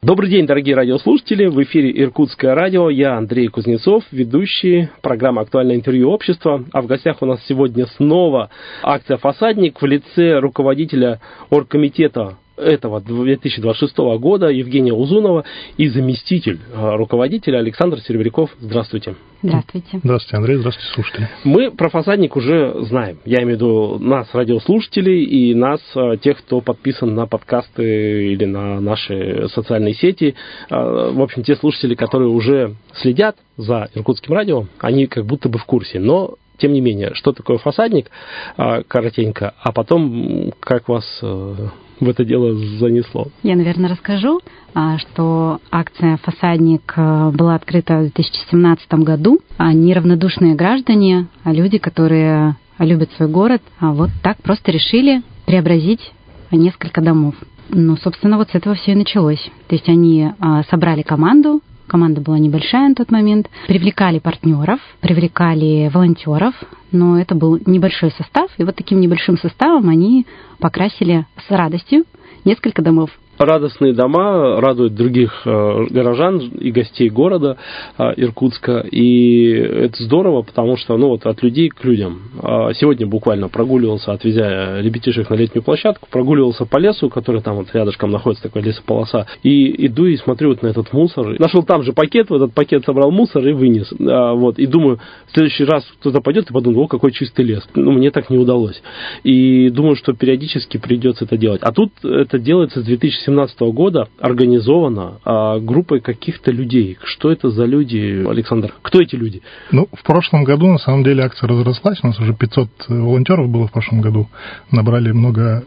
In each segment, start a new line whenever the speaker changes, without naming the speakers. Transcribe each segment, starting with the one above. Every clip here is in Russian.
Добрый день, дорогие радиослушатели. В эфире Иркутское радио. Я Андрей Кузнецов, ведущий программы «Актуальное интервью общества». А в гостях у нас сегодня снова акция «Фасадник» в лице руководителя оргкомитета этого 2026 года Евгения Узунова и заместитель руководителя Александр Серебряков. Здравствуйте.
Здравствуйте.
Здравствуйте, Андрей. Здравствуйте, слушатели.
Мы про «Фасадник» уже знаем. Я имею в виду нас, радиослушателей, и нас, тех, кто подписан на подкасты или на наши социальные сети. В общем, те слушатели, которые уже следят за Иркутским радио, они как будто бы в курсе. Но, тем не менее, что такое «Фасадник», коротенько, а потом как вас в это дело занесло?
Я, наверное, расскажу, что акция «Фасадник» была открыта в 2017 году. Неравнодушные граждане, люди, которые любят свой город, вот так просто решили преобразить несколько домов. Ну, собственно, вот с этого все и началось. То есть они собрали команду. Команда была небольшая на тот момент. Привлекали партнеров, привлекали волонтеров, но это был небольшой состав. И вот таким небольшим составом они покрасили с радостью несколько домов.
Радостные дома радуют других горожан и гостей города Иркутска. И это здорово, потому что от людей к людям. Сегодня буквально прогуливался, отвезя ребятишек на летнюю площадку, прогуливался по лесу, который там вот рядышком находится, такая лесополоса, и иду и смотрю на этот мусор. Нашел там же пакет, в этот пакет собрал мусор и вынес. И думаю, в следующий раз кто-то пойдет и подумает, какой чистый лес. Мне так не удалось. И думаю, что периодически придется это делать. А тут это делается с 2017 года, организовано группой каких-то людей. Что это за люди, Александр? Кто эти люди?
В прошлом году, на самом деле, акция разрослась. У нас уже 500 волонтеров было в прошлом году. Набрали много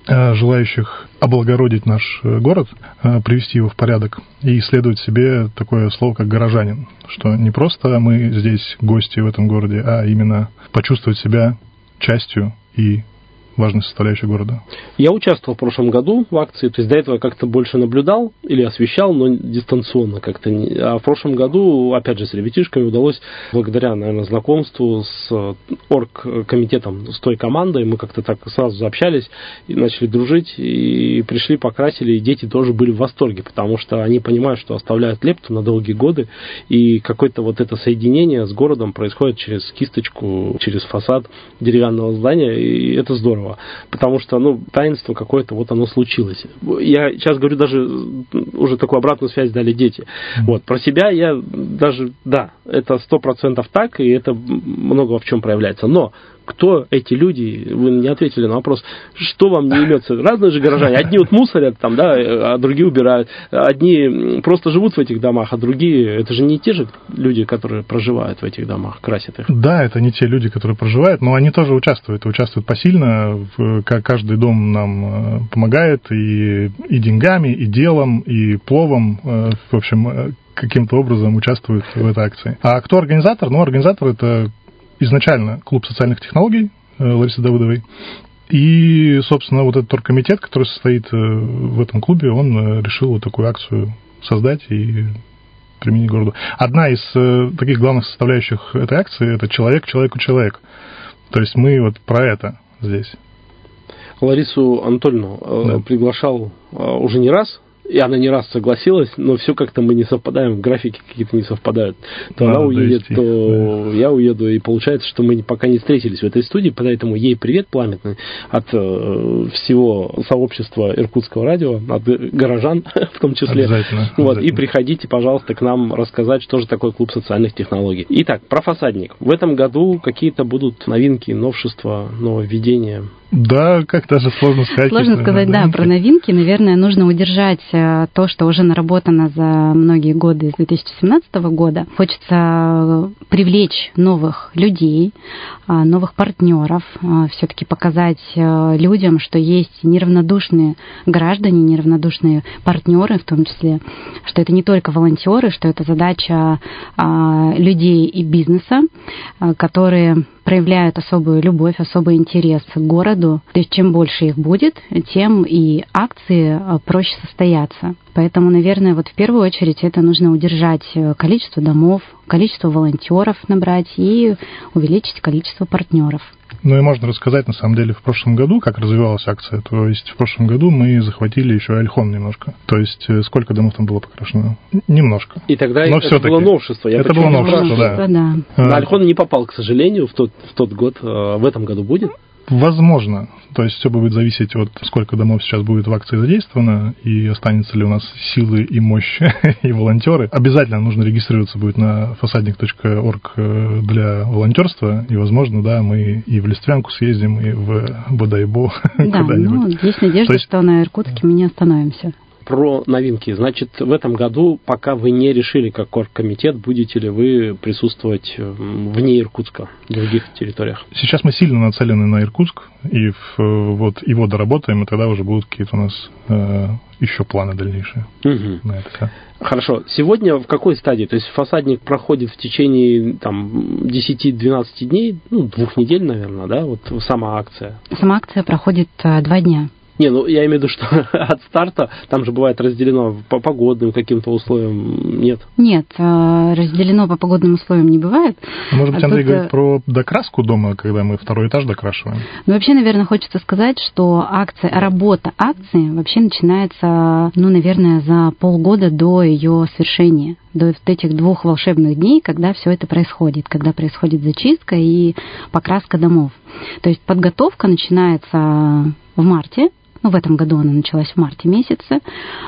желающих облагородить наш город, привести его в порядок и исследовать себе такое слово, как горожанин. Что не просто мы здесь гости в этом городе, а именно почувствовать себя частью и важной составляющей города.
Я участвовал в прошлом году в акции, то есть до этого я как-то больше наблюдал или освещал, но дистанционно как-то. А в прошлом году, опять же, с ребятишками удалось, благодаря, наверное, знакомству с оргкомитетом, с той командой, мы как-то так сразу заобщались и начали дружить, и пришли, покрасили, и дети тоже были в восторге, потому что они понимают, что оставляют лепту на долгие годы, и какое-то вот это соединение с городом происходит через кисточку, через фасад деревянного здания, и это здорово. Потому что, таинство какое-то, оно случилось. Я сейчас говорю, даже уже такую обратную связь дали дети. Про себя я даже, это 100% так, и это много в чем проявляется. Но кто эти люди? Вы не ответили на вопрос, что вам не имется. Разные же горожане. Одни мусорят там, а другие убирают. Одни просто живут в этих домах, а другие, это же не те же люди, которые проживают в этих домах, красят их.
Да, это не те люди, которые проживают, но они тоже участвуют посильно. Каждый дом нам помогает и деньгами, и делом, и пловом. В общем, каким-то образом участвуют в этой акции. А кто организатор? Организатор – это изначально клуб социальных технологий Ларисы Давыдовой. И, собственно, этот оргкомитет, который состоит в этом клубе, он решил такую акцию создать и применить городу. Одна из таких главных составляющих этой акции – это человек человеку человек. То есть мы про это здесь. Ларису
Анатольевну приглашал уже не раз, и она не раз согласилась, но все как-то мы не совпадаем, графики какие-то не совпадают. То она уедет, то я уеду, и получается, что мы пока не встретились в этой студии, поэтому ей привет пламенный от всего сообщества Иркутского радио, от горожан в том числе. Обязательно. И приходите, пожалуйста, к нам рассказать, что же такое клуб социальных технологий. Итак, про «Фасадник». В этом году какие-то будут новинки, новшества, нововведения?
Да, как даже сложно сказать.
Сложно сказать, про новинки. Наверное, нужно удержать то, что уже наработано за многие годы с 2017 года. Хочется привлечь новых людей, новых партнеров, все-таки показать людям, что есть неравнодушные граждане, неравнодушные партнеры, в том числе, что это не только волонтеры, что это задача людей и бизнеса, которые проявляют особую любовь, особый интерес к городу. То есть чем больше их будет, тем и акции проще состоятся. Поэтому, наверное, в первую очередь это нужно удержать количество домов, количество волонтеров набрать и увеличить количество партнеров.
Ну и можно рассказать, на самом деле, в прошлом году, как развивалась акция. То есть в прошлом году мы захватили еще Альхон немножко. То есть сколько домов там было покрашено? Немножко.
И тогда
но
это было новшество.
Это было новшество, да.
На Альхон не попал, к сожалению, в тот год. В этом году будет?
Возможно. То есть все будет зависеть от сколько домов сейчас будет в акции задействовано, и останется ли у нас силы и мощь и волонтеры. Обязательно нужно регистрироваться будет на фасадник.орг для волонтерства, и, возможно, да, мы и в Листвянку съездим, и в Бодайбо куда-нибудь.
Ну, есть надежда, что на Иркутске мы не остановимся.
Про новинки. Значит, в этом году, пока вы не решили, как оргкомитет, будете ли вы присутствовать вне Иркутска, в других территориях?
Сейчас мы сильно нацелены на Иркутск, и вот его доработаем, и тогда уже будут какие-то у нас еще планы дальнейшие на это все.
Хорошо. Сегодня в какой стадии? То есть фасадник проходит в течение 10-12 дней, 2 недель, наверное, да? Вот сама акция.
Сама акция проходит 2 дня.
Не, я имею в виду, что от старта там же бывает разделено по погодным каким-то условиям, нет?
Нет, разделено по погодным условиям не бывает.
Может быть, Андрей говорит про докраску дома, когда мы второй этаж докрашиваем?
Ну, вообще, наверное, хочется сказать, что работа акции вообще начинается, наверное, за полгода до ее свершения, до этих 2 волшебных дней, когда все это происходит, когда происходит зачистка и покраска домов. То есть подготовка начинается в марте. В этом году она началась в марте месяце.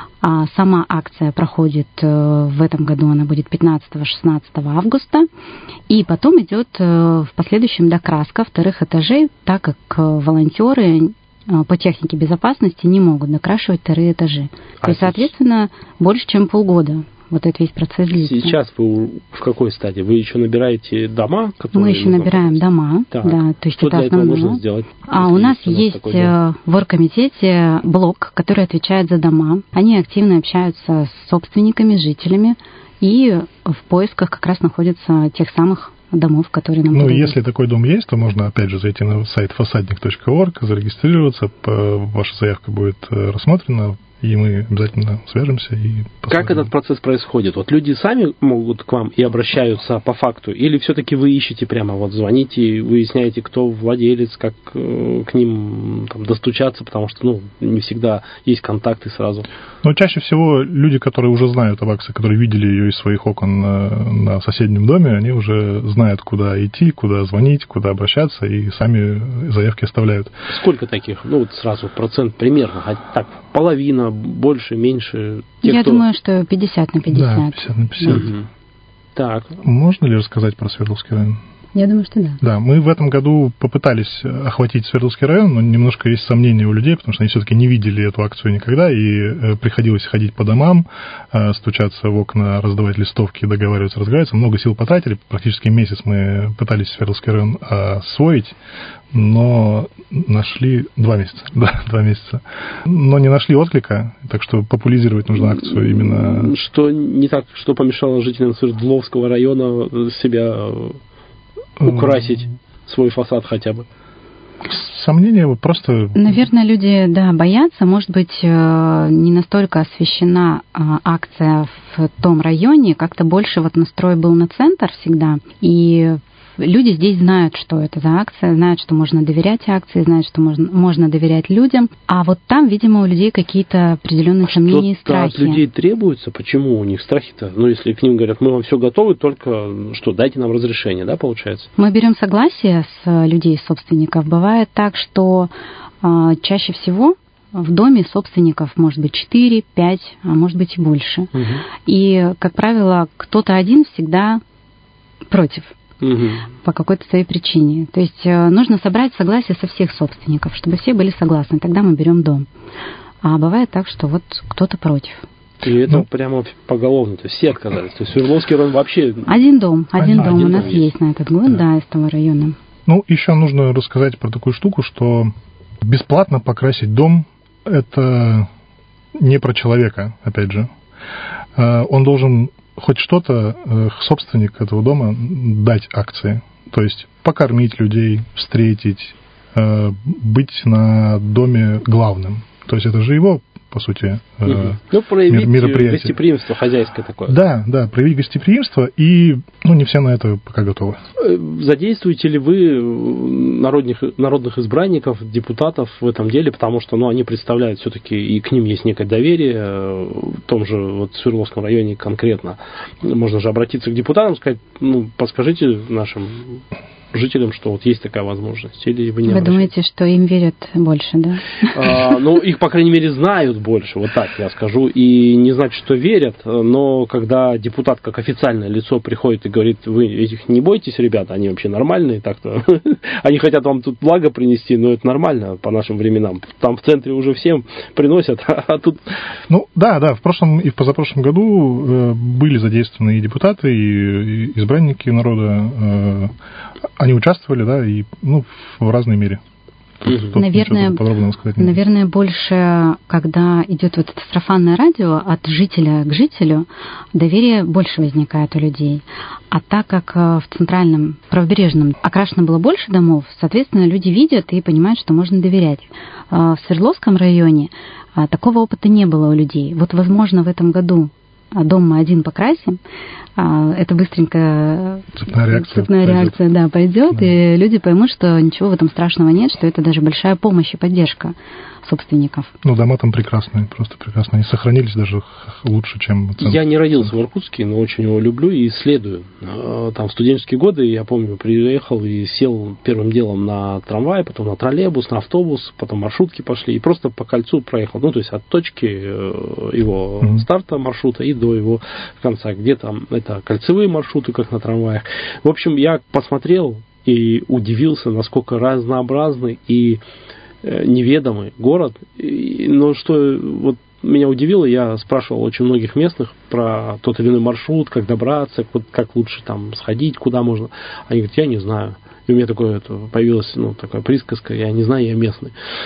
А сама акция проходит в этом году, она будет 15-16 августа. И потом идет в последующем докраска 2 этажей, так как волонтеры по технике безопасности не могут докрашивать 2 этажи. То есть, соответственно, больше, чем полгода. Вот этот весь процесс длится.
Сейчас вы в какой стадии? Вы еще набираете дома?
Мы еще набираем дома.
Так.
Да, то есть
что
это
для
основное.
этого нужно сделать?
У нас есть в оргкомитете блок, который отвечает за дома. Они активно общаются с собственниками, жителями и в поисках как раз находятся тех самых домов, которые нам подойдут.
Если такой дом есть, то можно, опять же, зайти на сайт фасадник.орг, зарегистрироваться, ваша заявка будет рассмотрена, и мы обязательно свяжемся и посмотрим.
Как этот процесс происходит? Вот люди сами могут к вам и обращаются по факту, или все-таки вы ищете прямо, звоните, выясняете, кто владелец, как к ним достучаться, потому что, не всегда есть контакты сразу.
Чаще всего люди, которые уже знают об акции, которые видели ее из своих окон на соседнем доме, они уже знают, куда идти, куда звонить, куда обращаться, и сами заявки оставляют.
Сколько таких? Сразу процент примерно, так, половина, больше, меньше?
Я думаю, что 50 на 50.
Да, 50 на 50.
Так.
Можно ли рассказать про Свердловский район?
Я думаю, что да.
Да, мы в этом году попытались охватить Свердловский район, но немножко есть сомнения у людей, потому что они все-таки не видели эту акцию никогда, и приходилось ходить по домам, стучаться в окна, раздавать листовки, договариваться, разговариваться. Много сил потратили, практически месяц мы пытались Свердловский район освоить, но нашли 2 месяца. Да, 2 месяца. Но не нашли отклика, так что популяризировать нужно акцию именно...
Что не так, что помешало жителям Свердловского района себя украсить свой фасад хотя бы?
Сомнения просто...
Наверное, люди, боятся. Может быть, не настолько освещена акция в том районе, как-то больше настрой был на центр всегда. И люди здесь знают, что это за акция, знают, что можно доверять акции, знают, что можно доверять людям. А там, видимо, у людей какие-то определенные сомнения и страхи.
Что-то от людей требуется? Почему у них страхи-то? Если к ним говорят, мы вам все готовы, только дайте нам разрешение, да, получается?
Мы берем согласие с людей, собственников. Бывает так, что чаще всего в доме собственников может быть 4, 5, а может быть и больше. Угу. И, как правило, кто-то один всегда против. По какой-то своей причине. То есть нужно собрать согласие со всех собственников, чтобы все были согласны. Тогда мы берем дом. А бывает так, что кто-то против.
И это прямо поголовно. То есть все отказались. То есть Свердловский район вообще...
Один дом у нас есть на этот год, да, из того района.
Еще нужно рассказать про такую штуку, что бесплатно покрасить дом – это не про человека, опять же. Он должен... хоть что-то собственник этого дома дать акции. То есть покормить людей, встретить, быть на доме главным. То есть это же его по сути,
проявить
мероприятие.
Гостеприимство хозяйское такое.
Да, проявить гостеприимство, и не все на это пока готовы.
Задействуете ли вы народных избранников, депутатов в этом деле, потому что они представляют все-таки, и к ним есть некое доверие, в том же Свердловском районе конкретно. Можно же обратиться к депутатам, сказать, подскажите нашим жителям, что есть такая возможность, или вы не обращаетесь?
Вы думаете, что им верят больше, да?
Их, по крайней мере, знают больше, вот так я скажу, и не значит, что верят, но когда депутат как официальное лицо приходит и говорит, вы этих не бойтесь, ребята, они вообще нормальные, так-то, они хотят вам тут благо принести, но это нормально по нашим временам, там в центре уже всем приносят, а тут...
В прошлом и в позапрошлом году были задействованы и депутаты, и избранники народа. Они участвовали, и в разной мере.
Наверное, больше, когда идет это сарафанное радио от жителя к жителю, доверие больше возникает у людей. А так как в центральном правобережном окрашено было больше домов, соответственно, люди видят и понимают, что можно доверять. В Свердловском районе такого опыта не было у людей. Возможно, в этом году дом мы один покрасим, это быстренько цепная реакция пойдет, и люди поймут, что ничего в этом страшного нет, что это даже большая помощь и поддержка собственников.
Дома там прекрасные, просто прекрасные. Они сохранились даже лучше, чем...
Я не родился в Иркутске, но очень его люблю и исследую. Там в студенческие годы, я помню, приехал и сел первым делом на трамвай, потом на троллейбус, на автобус, потом маршрутки пошли, и просто по кольцу проехал. То есть от точки его старта маршрута и до его конца. Где там это кольцевые маршруты, как на трамваях. В общем, я посмотрел и удивился, насколько разнообразный и неведомый город. Но что меня удивило, я спрашивал очень многих местных про тот или иной маршрут, как добраться, как лучше там сходить, куда можно. Они говорят, я не знаю. И у меня появилась такая присказка, я не знаю, я местный.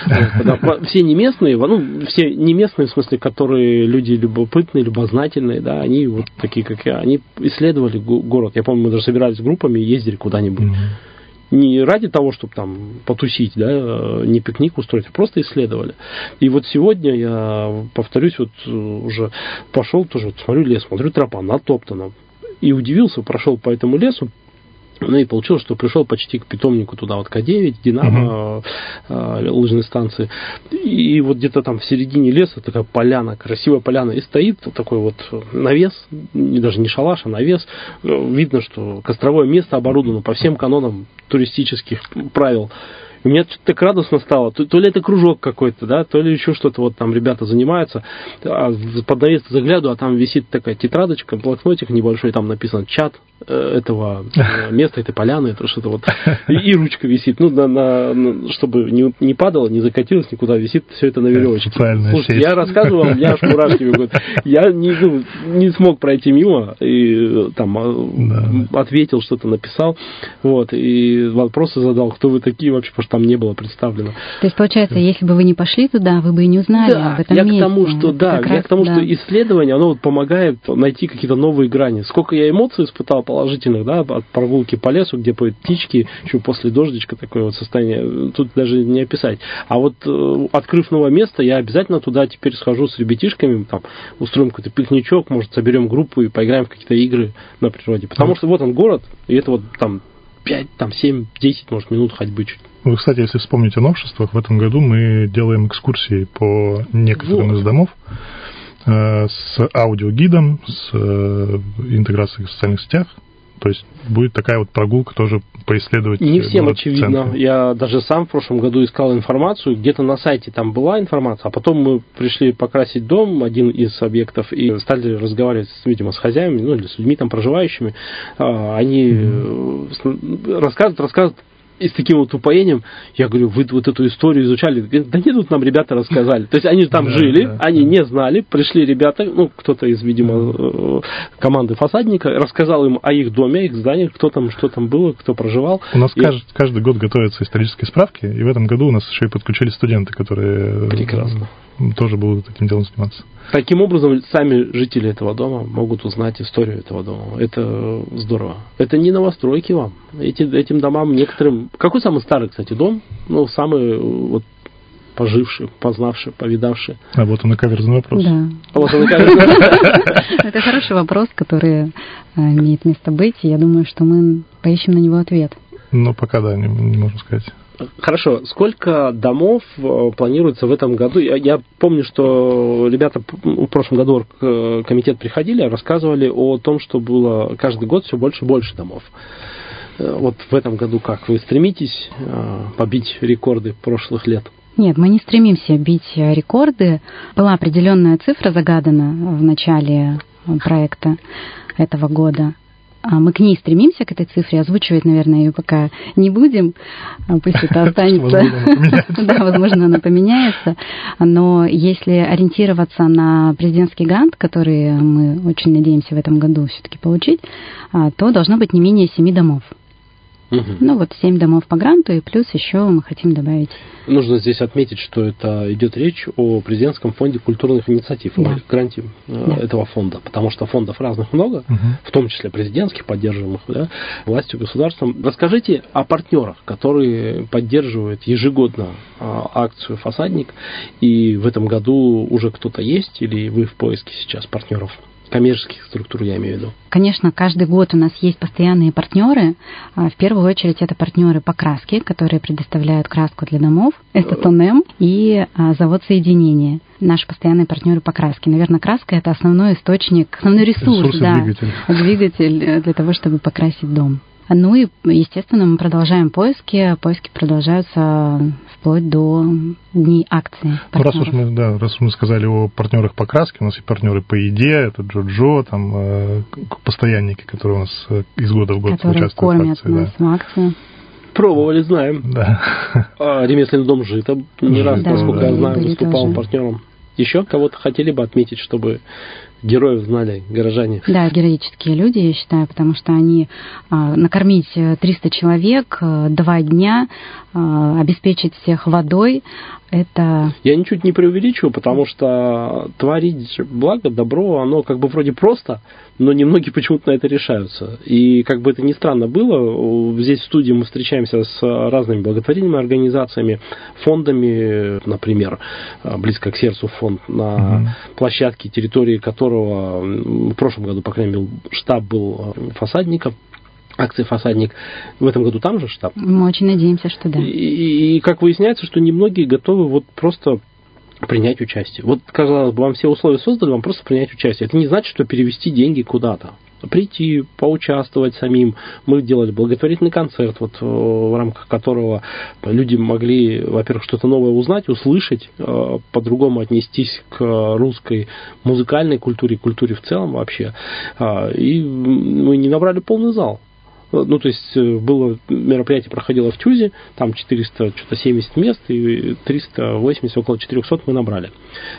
Все не местные, все не местные, в смысле, которые люди любопытные, любознательные, они такие, как я, они исследовали город. Я помню, мы даже собирались группами и ездили куда-нибудь. Не ради того, чтобы там потусить, не пикник устроить, а просто исследовали. И сегодня я, повторюсь, уже пошел тоже, смотрю лес, смотрю, тропа натоптана. И удивился, прошел по этому лесу, и получилось, что пришел почти к питомнику туда, К9, Динамо, лыжной станции. И где-то там в середине леса такая поляна, красивая поляна, и стоит такой навес, даже не шалаш, а навес. Видно, что костровое место оборудовано по всем канонам туристических правил. И мне что-то так радостно стало. То ли это кружок какой-то, то ли еще что-то там ребята занимаются. А под навес заглядываю, а там висит такая тетрадочка, блокнотик небольшой, там написано чат этого места, этой поляны, это что-то и ручка висит. Чтобы не падало, не закатилось никуда, висит все это на веревочке. Слушайте, я рассказывал, у меня аж мурашки бегут. Я не смог пройти мимо, и там ответил, что-то написал, и вопросы задал, кто вы такие вообще, потому что там не было представлено.
То есть, получается, если бы вы не пошли туда, вы бы и не узнали об этом месте.
Я к тому, что исследование, оно помогает найти какие-то новые грани. Сколько я эмоций испытал положительных, от прогулки по лесу, где поют птички, еще после дождичка такое состояние, тут даже не описать. А открыв новое место, я обязательно туда теперь схожу с ребятишками, устроим какой-то пикничок, может, соберем группу и поиграем в какие-то игры на природе. Потому что он город, и это 5, 7, 10, может, минут ходьбы чуть.
Вы, кстати, если вспомните о новшествах, в этом году мы делаем экскурсии по некоторым из домов с аудиогидом, с интеграцией в социальных сетях. То есть будет такая прогулка тоже поисследовать.
Не всем очевидно. Я даже сам в прошлом году искал информацию. Где-то на сайте там была информация, а потом мы пришли покрасить дом, один из объектов, и стали разговаривать, видимо, с хозяевами, или с людьми там проживающими. Они рассказывают и с таким упоением, я говорю, вы эту историю изучали? Да нет, тут нам ребята рассказали. То есть они там жили, они не знали, пришли ребята, кто-то из, видимо, команды фасадника, рассказал им о их доме, о их зданиях, кто там, что там было, кто проживал.
У нас каждый год готовятся исторические справки, и в этом году у нас еще и подключили студенты, которые
прекрасно
тоже будут этим делом заниматься.
Таким образом, сами жители этого дома могут узнать историю этого дома. Это здорово. Это не новостройки вам. Этим домам некоторым... Какой самый старый, кстати, дом? Самый поживший, познавший, повидавший.
А вот он и каверзный вопрос.
Да.
Вот он и каверзный.
Это хороший вопрос, который имеет место быть, и я думаю, что мы поищем на него ответ.
Но пока, да, не можем сказать.
Хорошо. Сколько домов планируется в этом году? Я помню, что ребята в прошлом году в комитет приходили, рассказывали о том, что было каждый год все больше и больше домов. Вот в этом году как? Вы стремитесь побить рекорды прошлых лет?
Нет, мы не стремимся бить рекорды. Была определенная цифра загадана в начале проекта этого года. Мы к ней стремимся, к этой цифре, озвучивать, наверное, ее пока не будем, пусть это останется. Да, возможно, она поменяется. Но если ориентироваться на президентский грант, который мы очень надеемся в этом году все-таки получить, то должно быть не менее 7 домов. Ну вот 7 домов по гранту, и плюс еще мы хотим добавить.
Нужно здесь отметить, что это идет речь о президентском фонде культурных инициатив, да. О гранте этого фонда, потому что фондов разных много, в том числе президентских, поддерживаемых, да, властью, государством. Расскажите о партнерах, которые поддерживают ежегодно акцию «Фасадник», и в этом году уже кто-то есть, или вы в поиске сейчас партнеров? Коммерческих структур, я имею в виду.
Конечно, каждый год у нас есть постоянные партнеры. В первую очередь это партнеры по краске, которые предоставляют краску для домов. Это Тонем и завод «Соединение». Наши постоянные партнеры по краске. Наверное, краска – это основной источник, основной ресурс, да, двигатель для того, чтобы покрасить дом. Ну и, естественно, мы продолжаем поиски. Поиски продолжаются вплоть до дней акции.
Ну, раз мы сказали о партнерах по краске, у нас есть партнеры по еде, это Джо-Джо, там постоянники, которые у нас из года в год
которые
участвуют
кормят
в акции.
Нас в акции.
Пробовали, знаем.
Да.
Ремесленный дом «Жито» не раз,
да,
насколько я знаю, выступал
тоже
партнером. Еще кого-то хотели бы отметить, чтобы героев знали горожане?
Да, героические люди, я считаю, потому что они накормить 300 человек 2 дня, обеспечить всех водой, это...
Я ничуть не преувеличиваю, потому что творить благо, добро, оно как бы вроде просто, но немногие почему-то на это решаются. И как бы это ни странно было, здесь в студии мы встречаемся с разными благотворительными организациями, фондами, например, близко к сердцу фонд, на площадке, территории которого в прошлом году, по крайней мере, штаб был «Фасадников», акции «Фасадник». В этом году там же штаб?
Мы очень надеемся, что да.
И как выясняется, что немногие готовы вот просто принять участие. Вот, казалось бы, вам все условия создали, вам просто принять участие. Это не значит, что перевести деньги куда-то. Прийти, поучаствовать самим. Мы делали благотворительный концерт, вот, в рамках которого люди могли, во-первых, что-то новое узнать, услышать, по-другому отнестись к русской музыкальной культуре, культуре в целом вообще. И мы не набрали полный зал. Ну, то есть, было мероприятие проходило в Тюзе, там 470 мест, и 380, около 400 мы набрали.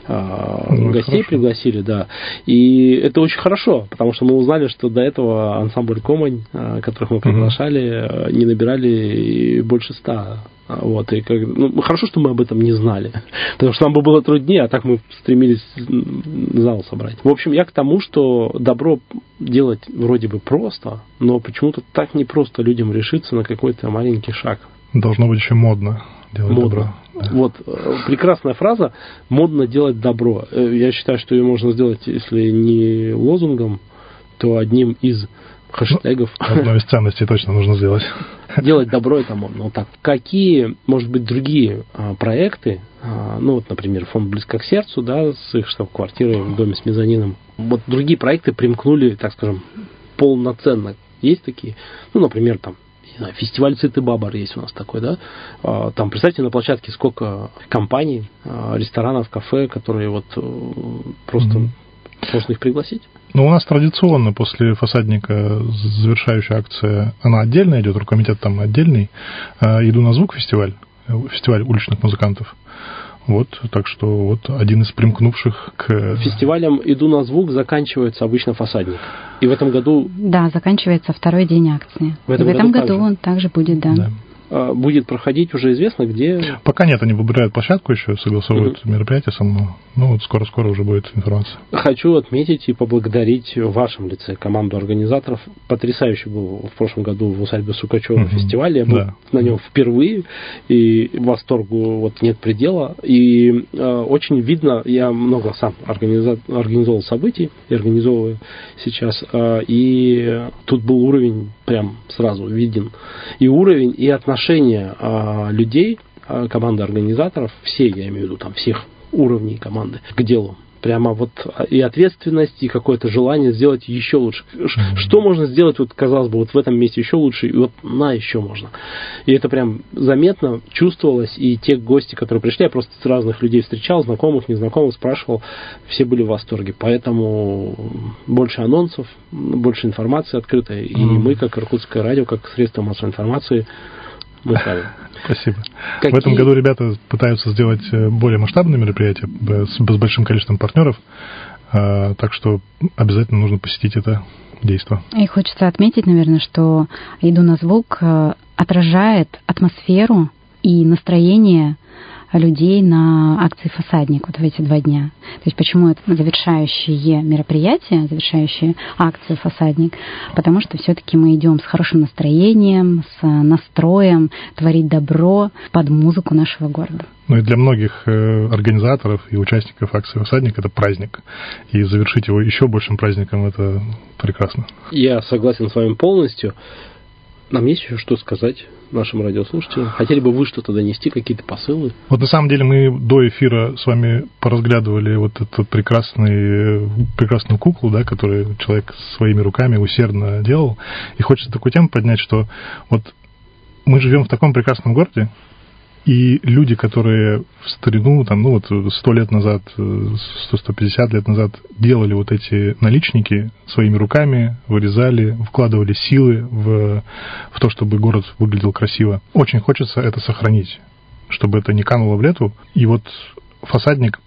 Гостей хорошо пригласили, да. И это очень хорошо, потому что мы узнали, что до этого ансамбль «Комань», которых мы приглашали, не набирали больше 100. Вот, и хорошо, что мы об этом не знали, потому что нам бы было труднее, а так мы стремились зал собрать. В общем, я к тому, что добро делать вроде бы просто, но почему-то так непросто людям решиться на какой-то маленький шаг.
Должно быть еще модно делать добро.
Да. Вот, прекрасная фраза «модно делать добро». Я считаю, что ее можно сделать, если не лозунгом, то одним из хэштегов.
Одну из ценностей точно нужно сделать.
Делать добро — это модно. Вот так. Какие, может быть, другие проекты, ну вот, например, фонд «Близко к сердцу», да, с их штаб-квартирой в доме с мезонином, вот другие проекты примкнули, так скажем, полноценно. Есть такие? Ну, например, там, не знаю, фестиваль «Цветы Бабар» есть у нас такой, да? Там, представьте, на площадке сколько компаний, ресторанов, кафе, которые вот просто можно их пригласить.
Ну, у нас традиционно после «Фасадника» завершающая акция, она отдельно идет, рукомитет там отдельный. «Иду на звук» фестиваль уличных музыкантов. Вот, так что вот один из примкнувших к...
Фестивалем «Иду на звук» заканчивается обычно «Фасадник». И в этом году...
Да, заканчивается 2-й день акции. В этом году он также будет, да.
будет проходить, уже известно, где?
Пока нет, они выбирают площадку еще, согласовывают мероприятие само. Ну, вот скоро уже будет информация.
Хочу отметить и поблагодарить в вашем лице команду организаторов. Потрясающий был в прошлом году в усадьбе Сукачева фестиваль. Я был на нем впервые, и восторгу вот нет предела. И очень видно, я много сам организовал событий, и организовываю сейчас, и тут был уровень прям сразу виден. И уровень, и отношение людей, команды организаторов, все, я имею в виду, там, всех уровней команды к делу. Прямо вот и ответственность, и какое-то желание сделать еще лучше. Что можно сделать, вот, казалось бы, вот в этом месте еще лучше, и вот еще можно. И это прям заметно чувствовалось, и те гости, которые пришли, я просто разных людей встречал, знакомых, незнакомых, спрашивал, все были в восторге. Поэтому больше анонсов, больше информации открытой, и мы, как Иркутское радио, как средство массовой информации, мы правы.
Спасибо. В этом году ребята пытаются сделать более масштабные мероприятия с большим количеством партнеров, так что обязательно нужно посетить это действо.
И хочется отметить, наверное, что «Иду на звук» отражает атмосферу и настроение людей на акции «Фасадник» вот в эти 2 дня. То есть почему это завершающее мероприятие, завершающие акцию «Фасадник»? Потому что все-таки мы идем с хорошим настроением, с настроем творить добро под музыку нашего города.
Ну и для многих организаторов и участников акции «Фасадник» это праздник. И завершить его еще большим праздником — это прекрасно.
Я согласен с вами полностью. Нам есть еще что сказать нашим радиослушателям? Хотели бы вы что-то донести, какие-то посылы?
Вот на самом деле мы до эфира с вами поразглядывали вот эту прекрасную куклу, да, которую человек своими руками усердно делал. И хочется такую тему поднять, что вот мы живем в таком прекрасном городе, и люди, которые в старину, там, 100 лет назад, 100-150 лет назад делали вот эти наличники своими руками, вырезали, вкладывали силы в то, чтобы город выглядел красиво. Очень хочется это сохранить, чтобы это не кануло в лету. И вот «Фасадник»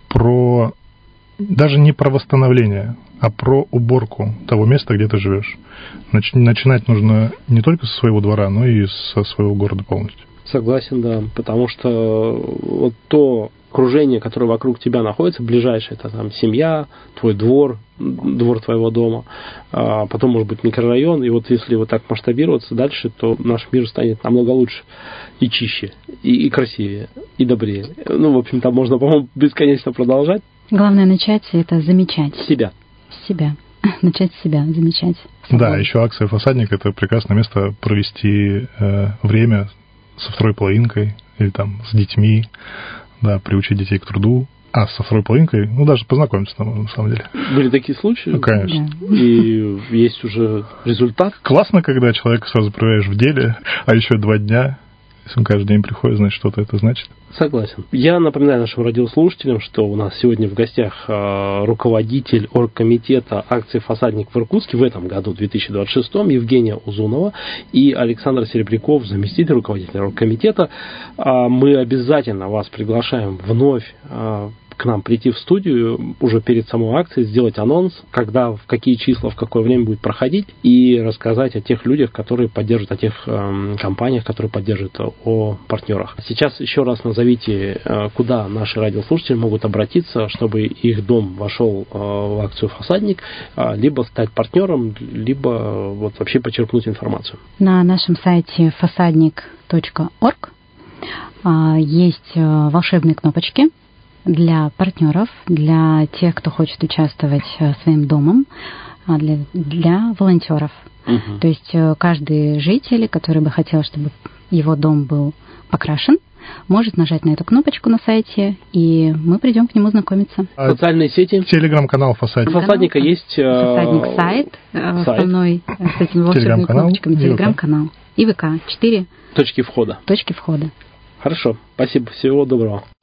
даже не про восстановление, а про уборку того места, где ты живешь. Начинать нужно не только со своего двора, но и со своего города полностью.
Согласен, да, потому что вот то окружение, которое вокруг тебя находится, ближайшее, это там семья, твой двор твоего дома, а потом, может быть, микрорайон, и вот если вот так масштабироваться дальше, то наш мир станет намного лучше и чище, и красивее, и добрее. Ну, в общем, там можно, по-моему, бесконечно продолжать.
Главное начать — это замечать.
Себя.
Начать с себя, замечать.
Да, еще акция «Фасадник» — это прекрасное место провести время со второй половинкой или там с детьми, да, приучить детей к труду, а со второй половинкой, даже познакомиться там, на самом деле.
Были такие случаи?
Ну, конечно.
Да.
И есть уже результат?
Классно, когда человека сразу проверяешь в деле, а еще 2 дня, если он каждый день приходит, значит, что-то это значит.
Согласен. Я напоминаю нашим радиослушателям, что у нас сегодня в гостях руководитель оргкомитета акции «Фасадник» в Иркутске в этом году, 2026, Евгения Узунова, и Александр Серебряков, заместитель руководителя оргкомитета. Мы обязательно вас приглашаем вновь к нам прийти в студию уже перед самой акцией, сделать анонс, когда, в какие числа, в какое время будет проходить, и рассказать о тех людях, которые поддерживают, о тех компаниях, которые поддерживают, о партнерах. Сейчас еще раз назовите, куда наши радиослушатели могут обратиться, чтобы их дом вошел в акцию «Фасадник», либо стать партнером, либо вот вообще почерпнуть информацию.
На нашем сайте fasadnik.org есть волшебные кнопочки для партнеров, для тех, кто хочет участвовать своим домом, для волонтеров. То есть каждый житель, который бы хотел, чтобы его дом был покрашен, может нажать на эту кнопочку на сайте, и мы придем к нему знакомиться.
Социальные сети?
Телеграм-канал «Фасадник».
«Фасадника» есть...
«Фасадник» сайт основной с этими волшебными кнопочками, телеграм-канал. И ВК. 4
точки входа.
Точки входа.
Хорошо. Спасибо. Всего доброго.